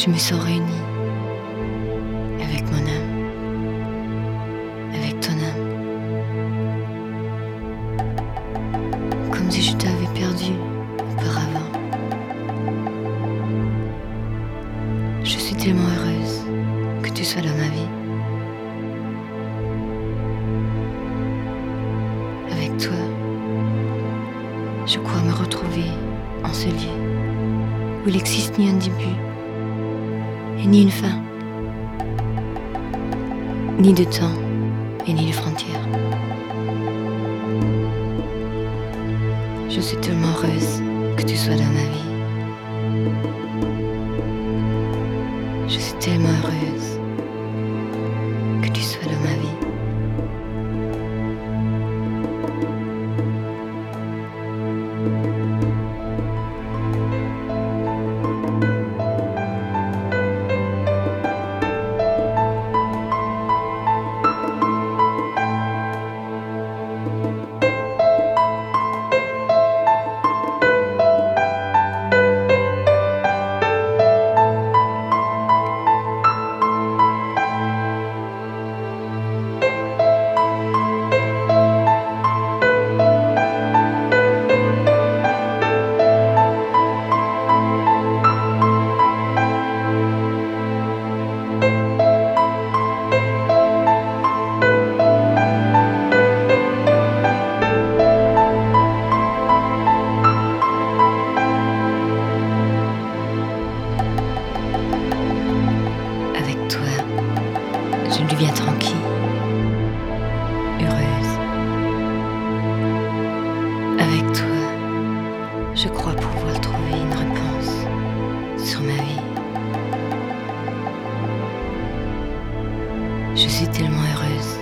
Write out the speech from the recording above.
Je me sens réunie avec mon âme, avec ton âme, comme si je t'avais perdu auparavant. Je suis tellement heureuse que tu sois dans ma vie. Avec toi, je crois me retrouver en ce lieu où il n'existe ni un début et ni une fin, ni de temps et ni de frontières. Je suis tellement heureuse que tu sois dans ma vie. Je suis tellement heureuse que tu sois dans ma vie. Avec toi, je deviens tranquille, heureuse. Avec toi, je crois pouvoir trouver une réponse sur ma vie. Je suis tellement heureuse